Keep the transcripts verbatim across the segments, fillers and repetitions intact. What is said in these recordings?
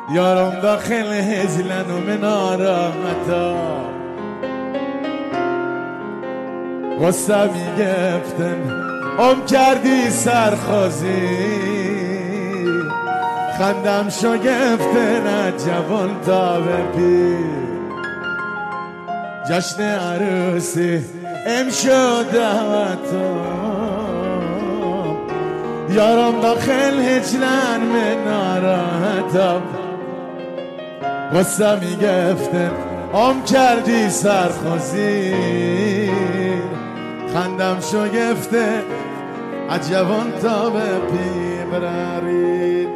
یارم داخل هجلن و من آراحتا غصه میگفتن ام کردی سرخوزی خندم شو گفتن از جوان تا به پیر جشن عروسی امشو دعوتم یارم داخل هجلن من ناراحتم غصه میگفتن ام کردی سرخوزی خندم شو گفته از جوان تا به پیر برارید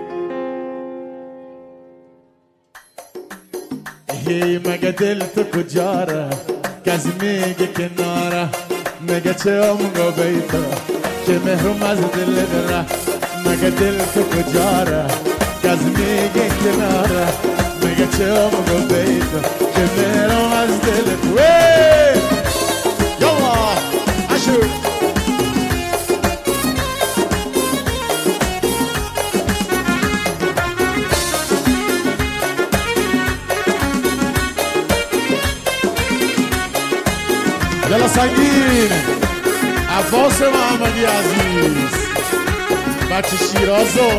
هی مگه دل تو کجاره کس میگه کناره مگه چه امگو بیتا که محروم از دل داره مگه دل تو کجاره کس میگه کناره مگه چه امگو بیتا که محروم از دل داره یالا اشو یالا سنگین عباس محمدی عزیز بچه شیرازو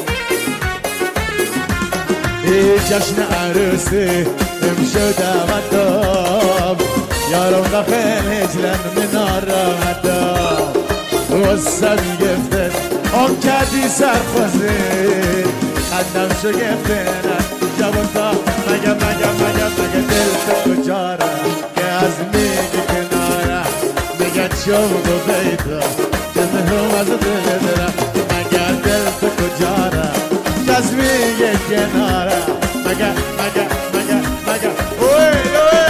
ای جشن عروسی امشو دعوتم یارم داخل هجلن من آراحتم غصه میگفتن ام کردی سرخوزی خندم شو گفتن جوان تا مگه مگه مگه مگه دل تو کجاره که از میگه کناره مگه چوم دو بیتا که محروم از دل داره مگه دل تو کجاره که از میگه کناره مگه مگه مگه مگه اوی اوی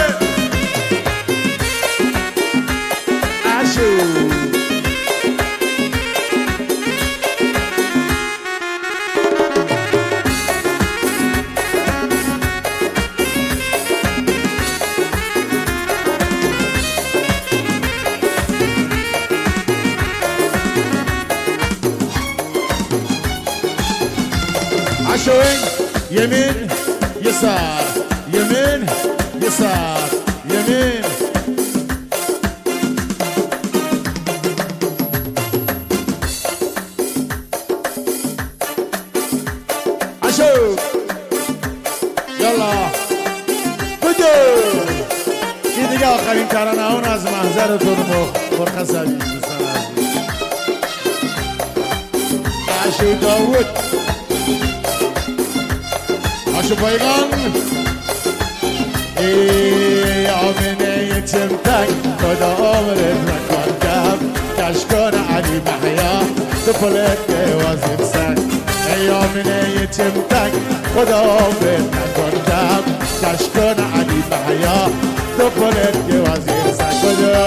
اشو شوين يمين يسار يمين يسار يمين عشو يلا بدو في دیگه آخرین ترانه اون از محضرتون مرخص عزیز دوستان عزیز عشو داود عاشو پایگان ای آمینه چمتک خدا عمرت نکردم کشکان علی محیا تو پلت وزیر سن ای آمینه چمتک خدا عمرت نکردم کشکان علی محیا تو پلت وزیر سن کجا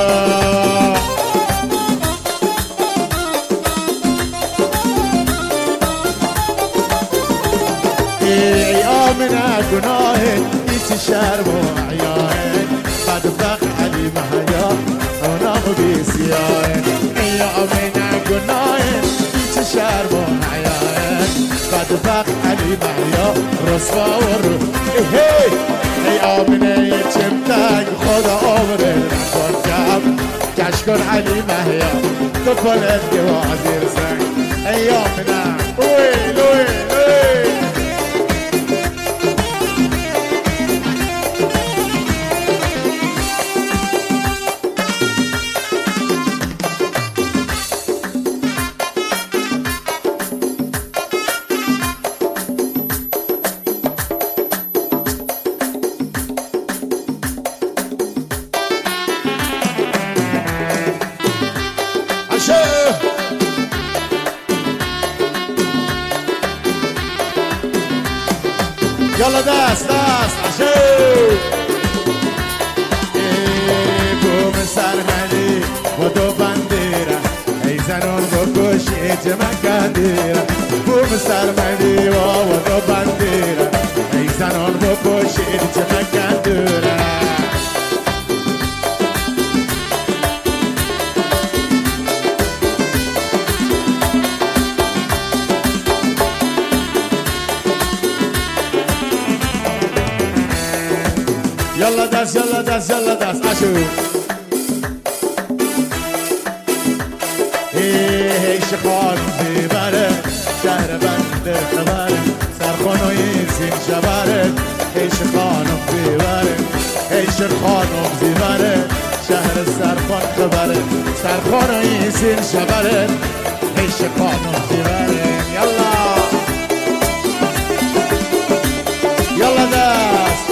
ای آمنه گناهت ایچ شرم و عیاهت بدبخ علی محیا اونام بیسیاهت ای آمنه گناهت ایچ شرم و عیاهت بدبخ علی محیا رسوا و رو ای آمنه چمتک خدا عمرت نکردم کشکن علی محیا تو پلت که وزیر سنگ ای آمنه اوی لوی لوی يلا داس داس عشو بوم سرمدي ودو بانديرا اي زنون بكوشي جمكانديرا بوم سرمدي ودو بانديرا اي زنون بكوشي جمكانديرا يلا داس يلا داس يلا داس اشوف ايه شخان زیبره شهر بنده خبره سرخانوی زین شبره ای شخانم زیبره ای شخانم زیبره شهر سرخان خبره سرخانوی زین شبره ای شخانم زیبره یلا یلا دست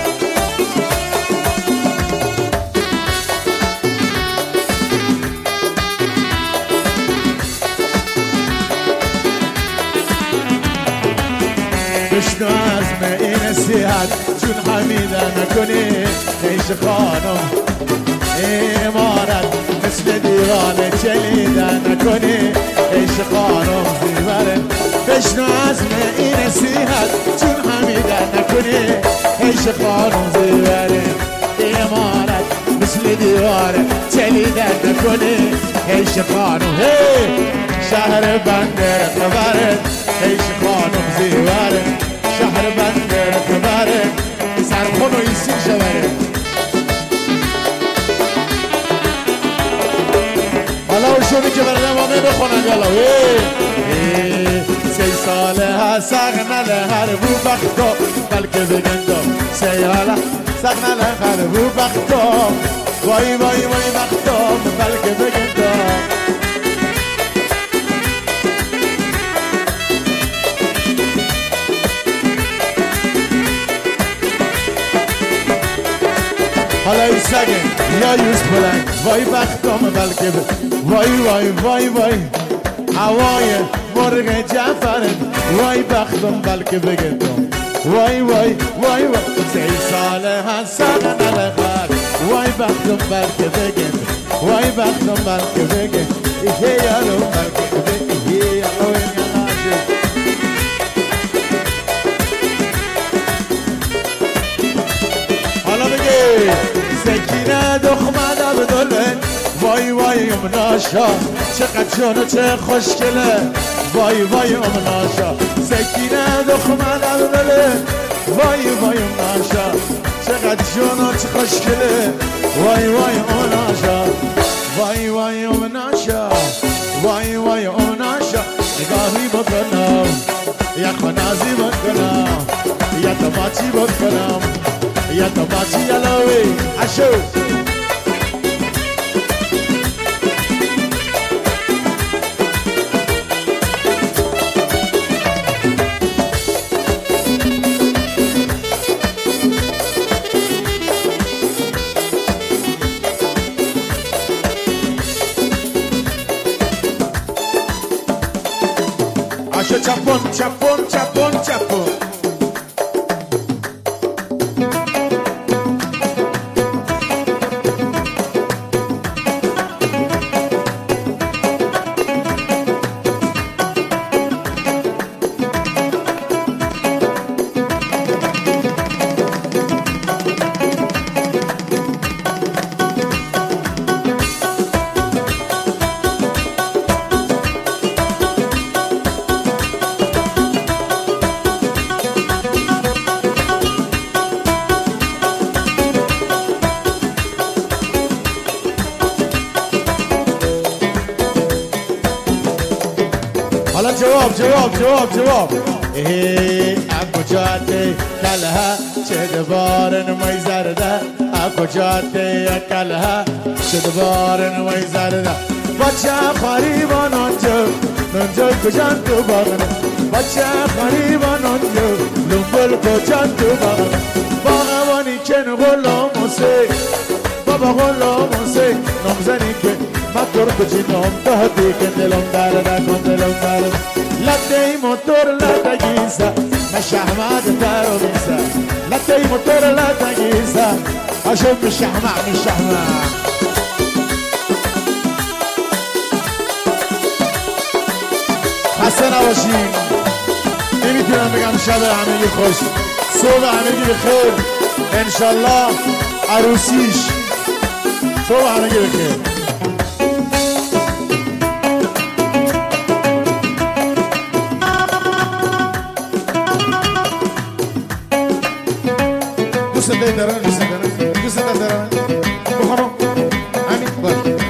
بشنو عزم این نصیحت چون حمیده نکنی ایش خانم امارت مثل دیوانه چلیده نکنی ایش خانم زیبره بشنو عزم این نصیحت چون حمیده نکنی ایش خانم زیبره امارت مثل دیوانه چلیده نکنی ایش خانم هی شهر بنده خبره ایش خانم زیبره شهر بنده خبره سرخون و ایسی شبره حالا اون که برده مامه بخونن یالا سی ساله ها سغنل هر بو بختا بلکه بگندم سی حالا سغنل هر بو بختا وای وای وای بختا بلکه بگندم حالا ای سگه یا یوز بلند وای بختم بلکه وای وای وای وای هوای مرغ جعفرن وای بختم بلکه بگندم وای وای وای وای سی ساله هستن نلغر وای بختم بلکه بگندم وای بختم بلکه بگندم ایه یالو بلکه بگندم ایه یالو این یالو حالا بگه سکینه دخمه عبدالله وای وای امناشا چقدر جانو چه خوشگله وای وای امناشا سکینه دخمه عبدالله وای وای امناشا چقدر جانو چه خوشگله وای وای امناشا وای وای امناشا وای وای امناشا نگاهی بکنم یا خنازی بکنم یا تماچی بکنم یا تماچی یلاوی اشو اشو چپون چپون چپون چپون حالا جواب جواب جواب جواب ای اکو جاده کلها چه دبارن می زرده اکو جاده کلها چه دبارن می زرده بچه خریبان آنجا نونجا کجان تو باغنه بچه خریبان آنجا لنبل کجان تو باغنه باغوانی کن غلام حسین بابا غلام حسین نمزنی که motor cucinam tahdi che nell'ondare da con nell'ondare latte motor la tagisa ma shahmad daro bisa latte motor la tagisa اشوف الشحمة من الشحمة خسته نباشین نمیتونم بگم شب همگی خوش صبح همگی بخیر انشالله عروسیش صبح همگی بخیر دوست دارم دوست دارم دوست دارم بخوام همین باش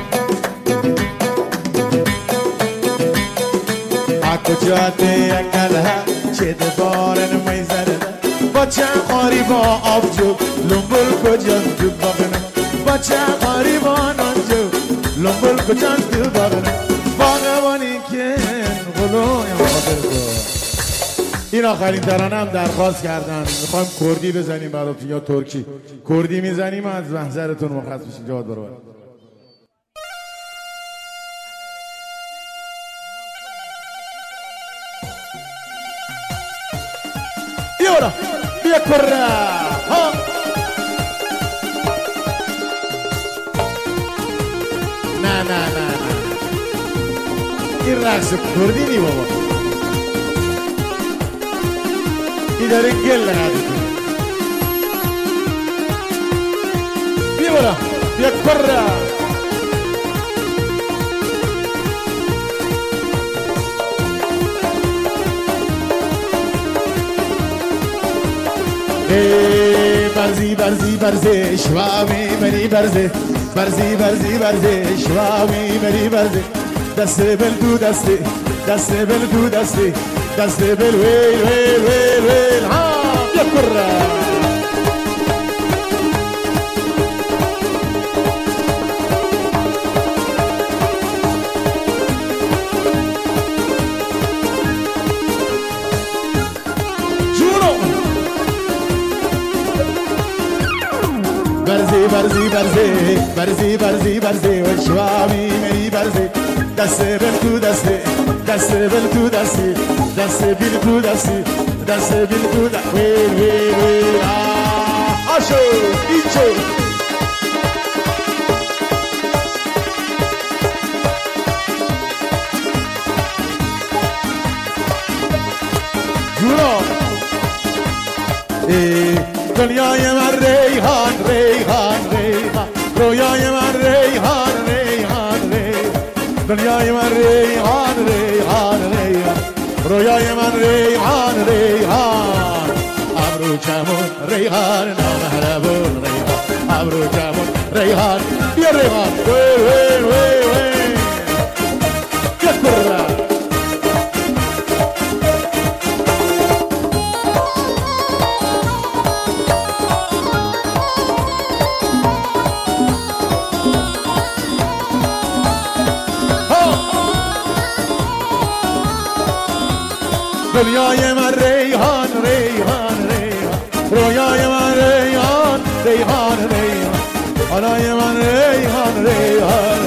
کجاته اکلها چه دبارن میزنه با چه خاری با آبجو لنبل کجا تو باغنه با چه خاری با نانجو لنبل کجا تو باغنه باغوانی که غلوی خاطر تو. این آخرین ترانه هم درخواست کردن میخوایم کردی بزنیم براتون یا ترکی کردی میزنیم از محضرتون مرخص بشین جواد برو بیا بیا کره ها نه نه نه نه این رقص کردی نی بابا این داره گل لگه بیا برا بیا کره برزی برزی برزی شوامی منی برزی برزی برزی برزی شوامی منی برزی دست بل تو دستی دست بل تو دستی دست بل ویل ویل ویل ویل ها بیا کره برزی برزی برزی برزی برزی و شوامی می برزی دست بل تو دستی دست بل تو دستی دست بل تو دستی دست بل تو دستی ویل ویل ویل آشو ایچو جورا دنیای من ریحان ریحان ریحان رویای من ریحان ریحان ریحان دنیای من ریحان ریحان ریحان رویای من ریحان ریحان ابرو چمون ریحان نامهربون ریحان ابرو چمون ریحان بیا ریحان وی وی وی وی بیا کره دنیای من ریحان ریحان ریحان رویای من ریحان ریحان ریحان آنای من ریحان ریحان